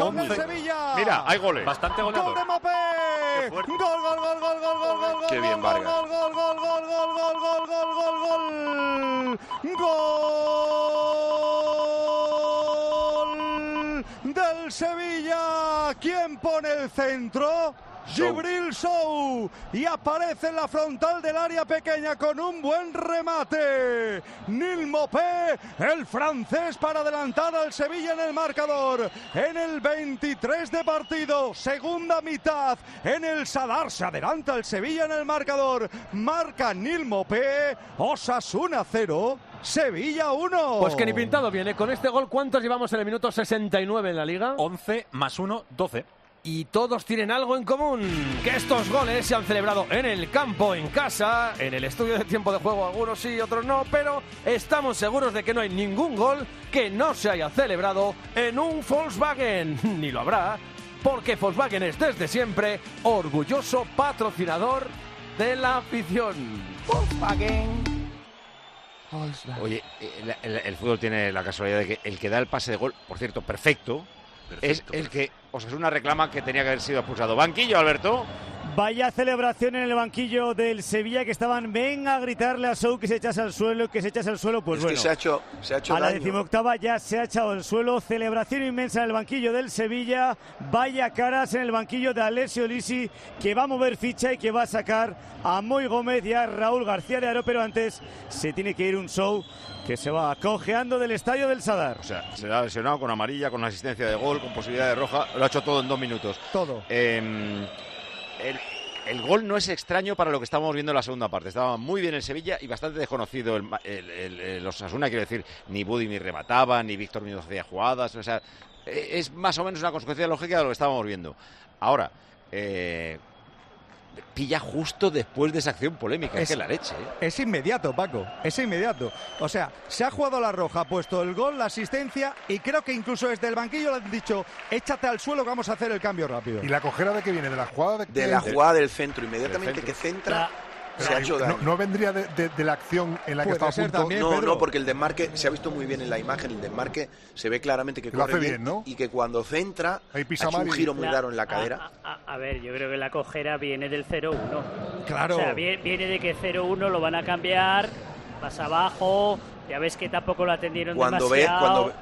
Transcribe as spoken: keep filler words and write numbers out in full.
gol del Sevilla. Mira, hay goles. Bastante goleador. Gol de Mbappé. Gol, gol, gol, gol, gol, gol, gol, gol. Qué bien, Vargas. Gol, gol, gol, gol, gol, gol, gol, gol, gol. Gol del Sevilla. ¿Quién pone el centro? Djibril Sow, y aparece en la frontal del área pequeña con un buen remate. Neil Maupay, el francés, para adelantar al Sevilla en el marcador. En el veintitrés de partido, segunda mitad, en el Sadar se adelanta el Sevilla en el marcador. Marca Neil Maupay. Osasuna cero, Sevilla uno. Pues que ni pintado viene. Con este gol, ¿cuántos llevamos en el minuto sesenta y nueve en la Liga? once más uno, doce. Y todos tienen algo en común, que estos goles se han celebrado en el campo, en casa, en el estudio de tiempo de juego, algunos sí, otros no, pero estamos seguros de que no hay ningún gol que no se haya celebrado en un Volkswagen. Ni lo habrá, porque Volkswagen es desde siempre orgulloso patrocinador de la afición. Volkswagen. Volkswagen. Oye, el, el, el fútbol tiene la casualidad de que el que da el pase de gol, por cierto, perfecto, perfecto es perfecto. el que Osasuna reclama que tenía que haber sido expulsado. Banquillo, Alberto. Vaya celebración en el banquillo del Sevilla, que estaban, ven a gritarle a Sow que se echase al suelo, que se echase al suelo. Pues es bueno, que se ha hecho, se ha hecho a la daño. decimoctava ya se ha echado al suelo. Celebración inmensa en el banquillo del Sevilla. Vaya caras en el banquillo de Alessio Lisi, que va a mover ficha y que va a sacar a Moy Gómez y a Raúl García de Aro, pero antes se tiene que ir un Sow que se va cojeando del estadio del Sadar. O sea, se ha lesionado con amarilla, con asistencia de gol, con posibilidad de roja. Lo ha hecho todo en dos minutos. Todo. Eh, el, el gol no es extraño para lo que estábamos viendo en la segunda parte. Estaba muy bien el Sevilla y bastante desconocido el, el, el, el Osasuna. Quiero decir, ni Budi ni remataba, ni Víctor Muñoz hacía jugadas. O sea, es más o menos una consecuencia lógica de lo que estábamos viendo. Ahora, eh, pilla justo después de esa acción polémica. Es, es que la leche, ¿eh? Es inmediato, Paco, es inmediato. O sea, se ha jugado la roja, ha puesto el gol, la asistencia, y creo que incluso desde el banquillo le han dicho, échate al suelo que vamos a hacer el cambio rápido. ¿Y la cojera de qué viene? ¿De la jugada? De, de la jugada del centro, inmediatamente que centra... Se ha hecho daño. No, no vendría de, de, de la acción en la que Puede está a punto. También, no, Pedro. no, porque el desmarque se ha visto muy bien en la imagen. El desmarque se ve claramente que lo corre hace bien, bien, ¿no? Y que cuando centra Ahí pisa ha hecho un mal y... giro muy La, raro en la cadera. A, a, a ver, yo creo que la cojera viene del cero uno. Claro. O sea, viene, viene de que cero uno lo van a cambiar, pasa abajo. Ya ves que tampoco lo atendieron Cuando demasiado. ve, cuando,